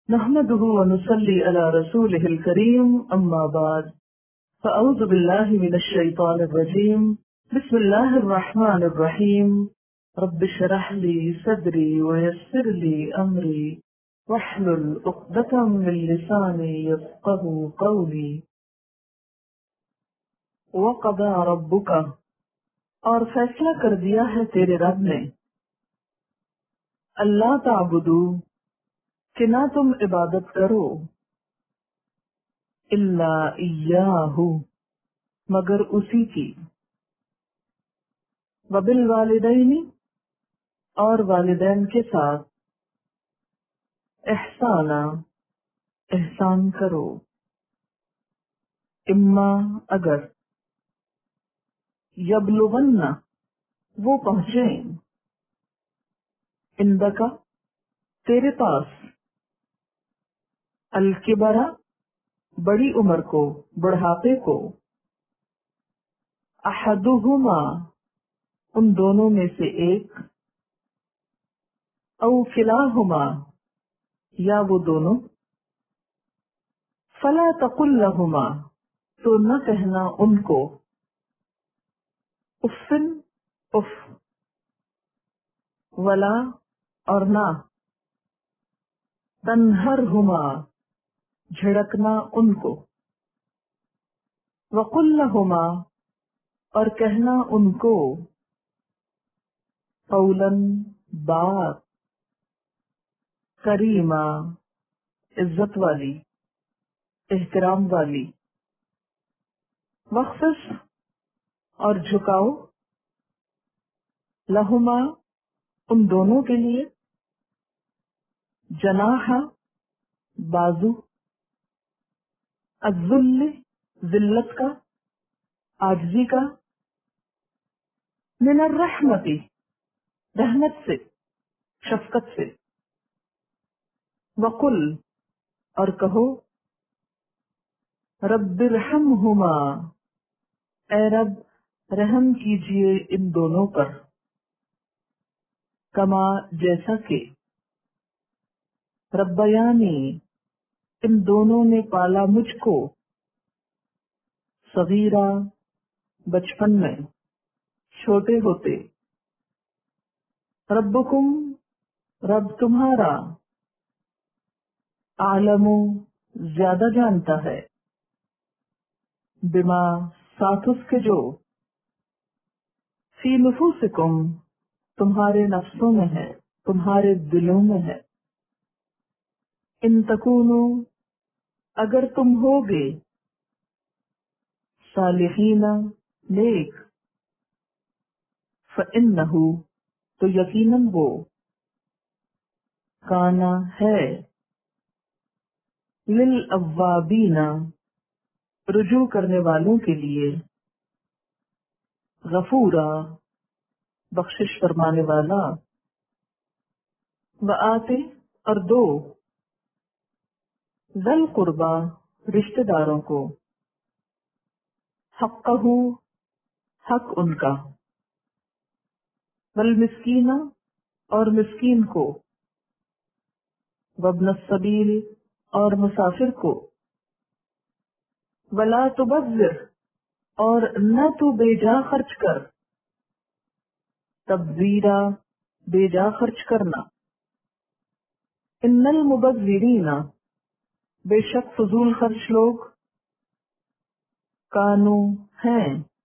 نحمده ونصلي على رسوله الكريم أما بعد فأعوذ بالله من الشيطان الرجيم بسم الله الرحمن الرحيم رب اشرح لي صدري ويسر لي أمري واحلل عقدة من لساني يفقهوا قولي وقضى ربك اور فیصلہ کر دیا ہے تیرے رب نے اللہ تعبدو کہ نہ تم عبادت کرو الا ایاہ مگر اسی کی وبالوالدین اور والدین کے ساتھ احسانا احسان کرو اما اگر یبلغن وہ پہنچیں عندک تیرے پاس الکبرا بڑی عمر کو بڑھاپے کو احدہما ان دونوں میں سے ایک او کلاہما یا وہ دونوں فلا تقل لہما تو نہ کہنا ان کو افن اف ولا اور نہ تنہرہما جھڑکنا ان کو وقل لہما اور کہنا ان کو قولا بات کریما عزت والی احترام والی وخفض اور جھکاؤ لہما ان دونوں کے لیے جناح بازو الذل ذلت کا عاجزی کا من الرحمتی رحمت سے شفقت سے وقل اور کہو رب ارحمہما اے رب رحم کیجئے ان دونوں پر کما جیسا کہ ربیانی ان دونوں نے پالا مجھ کو صغیرہ بچپن میں چھوٹے ہوتے ربکم رب تمہارا عالم زیادہ جانتا ہے بما ساتھ اس کے جو فی نفوسکم تمہارے نفسوں میں ہے تمہارے دلوں میں ہے ان تکونو اگر تم ہوگے صالحین نیک فإنہ تو یقیناً وہ کانا ہے للأوابین رجوع کرنے والوں کے لیے غفورا بخشش فرمانے والا وآتے اور دو ذل قربا رشتہ داروں کو حقہ حق ان کا والمسکین اور مسکین کو وابن السبیل اور مسافر کو ولا تبذر اور نہ تو بے جا خرچ کر تبذیرا بے جا خرچ کرنا ان المبذرین بے شک فضول خرچ لوگ کانو ہیں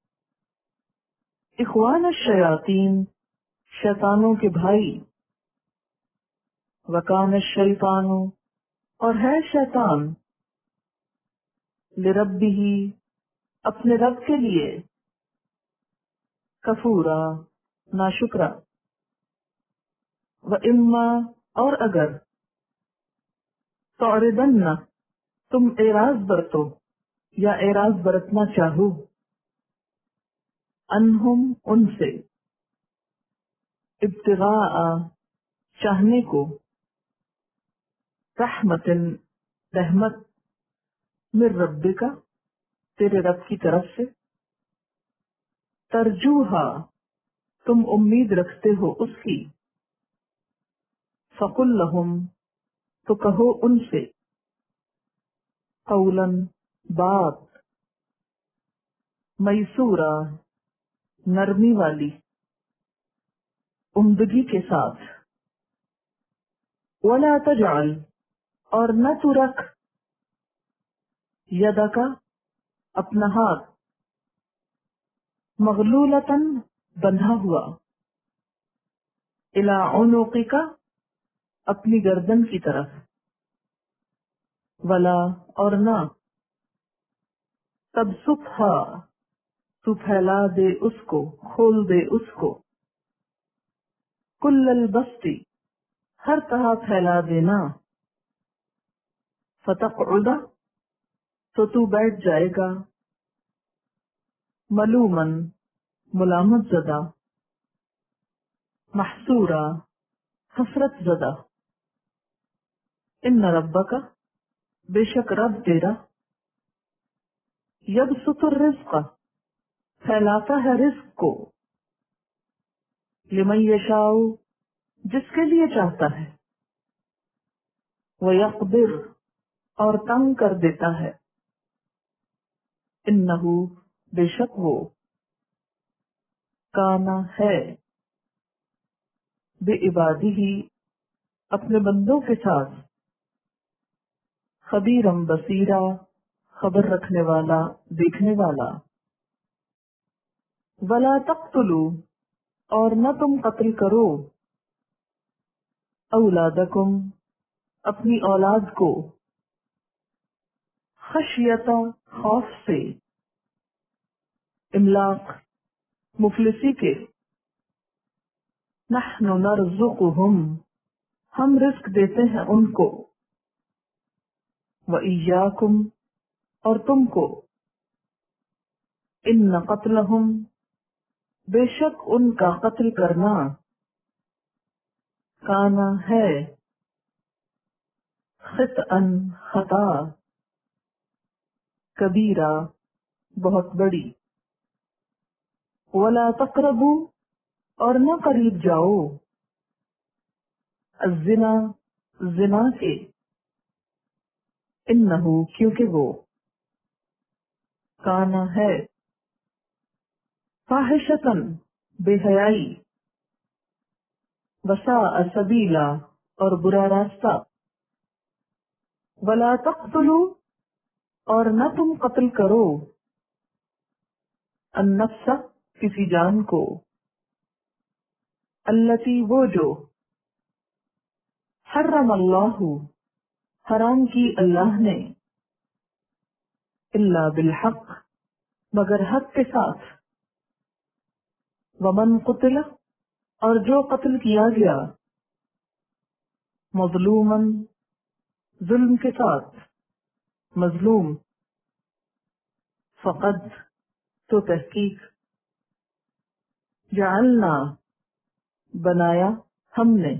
اخوان الشیاطین شیطانوں کے بھائی وکان الشیطان اور ہے شیطان لربہ اپنے رب کے لیے کفورا ناشکرا واما اور اگر تعرضن تم اعراض برتو یا اعراض برتنا چاہو انہم ان سے ابتغاء چاہنے کو رحمت رحمت من ربک تیرے رب کی طرف سے ترجوہا تم امید رکھتے ہو اس کی فقل لہم تو کہو ان سے قولاً بات، میسورا نرمی والی، عمدگی کے ساتھ، ولا تجعل اور نہ تو رکھ، یدکا اپنا ہاتھ، مغلولتاً بندھا ہوا، الی عنقک اپنی گردن کی طرف، ولا اور نہ، تبسطھا تو پھیلا دے اس کو، کھول دے اس کو، کل البسطی ہر طرح پھیلا دینا، فتقعد تو تو بیٹھ جائے گا، ملومن ملامت زدہ، محسورا حسرت زدہ، ان ربک بے شک رب تیرا، یبسط الرزق پھیلاتا ہے رزق کو، لمن یشاء جس کے لیے چاہتا ہے، ویقدر اور تنگ کر دیتا ہے، انہو بے شک وہ، کانا ہے، بے عبادی ہی اپنے بندوں کے ساتھ، خبیرم بصیرا خبر رکھنے والا دیکھنے والا، ولا تقتلوا اور نہ تم قتل کرو، اولادکم اپنی اولاد کو، خشیت خوف سے، املاق مفلسی کے، نحن نرزقهم ہم رزق دیتے ہیں ان کو، وإیاکم اور تم کو، ان قتلہم بے شک ان کا قتل کرنا، کانا ہے، خطأ خطا، کبیرہ بہت بڑی، ولا تقربوا اور نہ قریب جاؤ، الزنا زنا کے، انہو کیونکہ وہ، کانا ہے، فاحشتاً بے حیائی، وساء سبیلا اور برا راستہ، ولا تقتلوا اور نہ تم قتل کرو، النفس کسی جان کو، التی وہ جو، حرم اللہ حرام کی اللہ نے، الا بالحق مگر حق کے ساتھ، ومن قتل اور جو قتل کیا گیا، مظلومن ظلم کے ساتھ، مظلوم، فقد تو تحقیق، جعلنا بنایا ہم نے،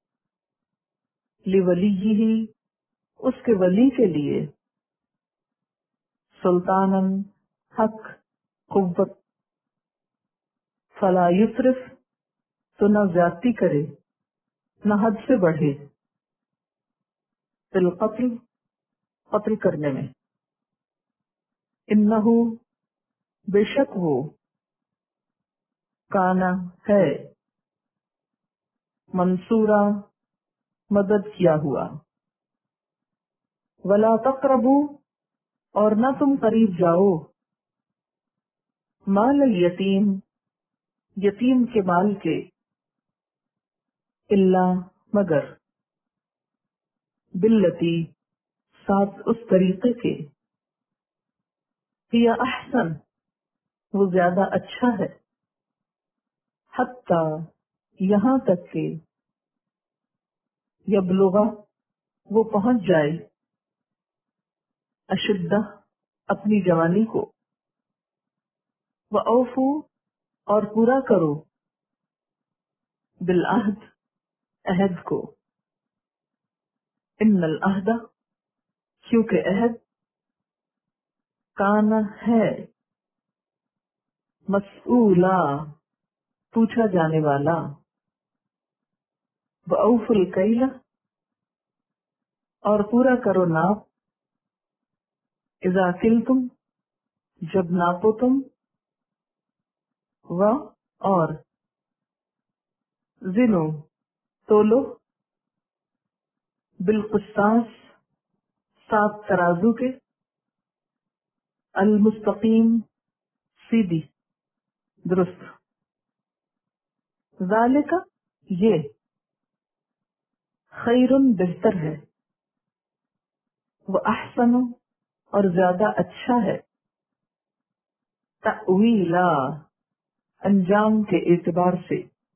لولیہ اس کے ولی کے لیے، سلطانن حق قوت، فلا یسرف تو نہ زیادتی کرے نہ حد سے بڑھے، فی القتل قتل کرنے میں، انہو بے شک وہ، کانا ہے، منصورا مدد کیا ہوا، ولا تقربوا اور نہ تم قریب جاؤ، مال الیتیم یتیم کے مال کے، الا مگر، باللتی ساتھ اس طریقے کے، ہی احسن وہ زیادہ اچھا ہے، حتی یہاں تک کہ، یبلغ وہ پہنچ جائے، اشدہ اپنی جوانی کو، وَأَوْفُوا اور پورا کرو، بالعہد عہد کو، ان العہد کیونکہ عہد، کانا ہے، مسئولا پوچھا جانے والا، وَأَوْفُوا الْكَيْلَ اور پورا کرو ناپ، اذا کلتم جب ناپو تم، و اور زنو تولو، بالقسطاس سات ترازو کے، المستقیم سیدھی درست، ذالک یہ، خیر بہتر ہے، وہ احسن اور زیادہ اچھا ہے، تأویلا انجام کے اعتبار سے،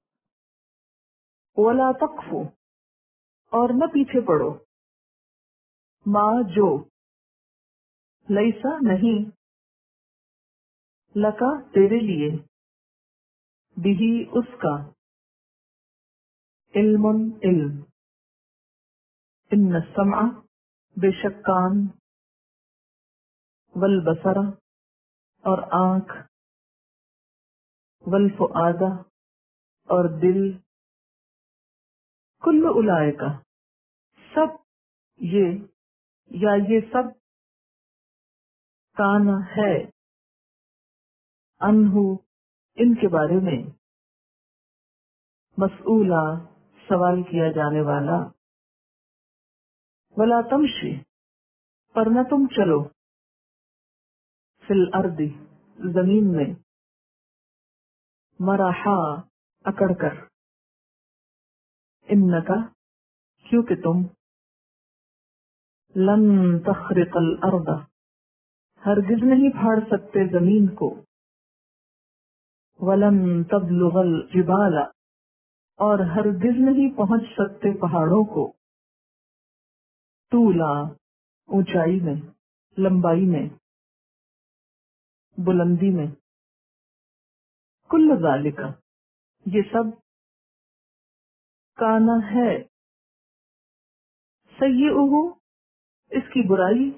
ولا تقف اور نہ پیچھے پڑو، ما جو، لیسا نہیں، لکا تیرے لیے، بھی اس کا، علم علم، ان السمع بے شک کان، والبصر اور آنکھ، والفؤاد اور دل، کل اولئک سب یہ یا یہ سب، کان ہے، انہو ان کے بارے میں، مسئولہ سوال کیا جانے والا، ولا تمشی پر نہ تم چلو، فی الارض زمین میں، مرحا اکڑ کر، انکا کیونکہ تم، لن تخرق الارض ہرگز نہیں پھاڑ سکتے زمین کو، ولن تبلغ الجبال اور ہرگز نہیں پہنچ سکتے پہاڑوں کو، طولا اونچائی میں، لمبائی میں، بلندی میں، کل ذالک یہ سب، کانا ہے، سیئہ اس کی برائی،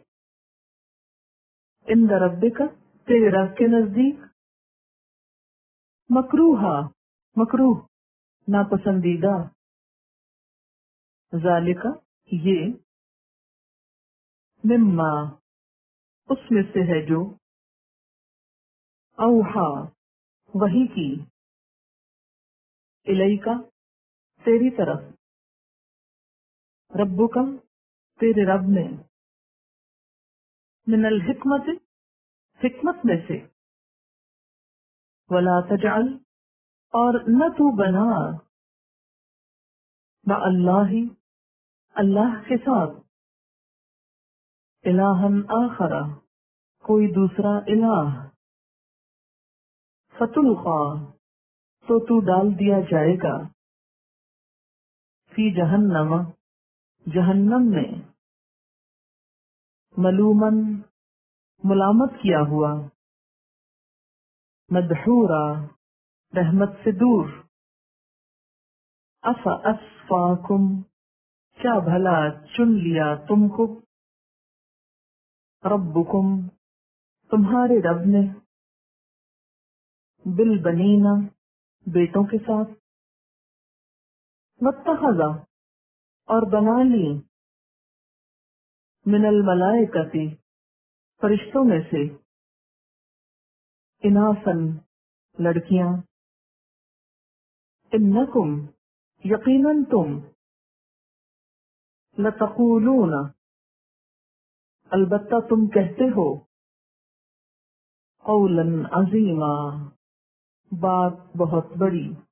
عند ربک تیرے رب کے نزدیک، مکروہا مکروہ ناپسندیدہ، ذالک یہ، مما اس میں سے ہے جو، اوحا وحی کی، الیکا تیری طرف، ربک تیرے رب نے، من الحکمت حکمت میں سے، ولا تجعل اور نہ تو بنا، مع اللہ اللہ کے ساتھ، الہا آخر کوئی دوسرا الہ، فتلقا تو ڈال دیا جائے گا، فی جہنم جہنم میں، ملومن ملامت کیا ہوا، مدحورا رحمت سے دور، اسفاکم کیا بھلا چن لیا تم کو، ربکم تمہارے رب نے، بالبنین بیٹوں کے ساتھ، واتخذ اور بنا لی، من الملائکۃ فرشتوں میں سے، اناثن لڑکیاں، انکم یقیناً تم، لتقولون البتہ تم کہتے ہو، قولا عظیما بات بہت بڑی،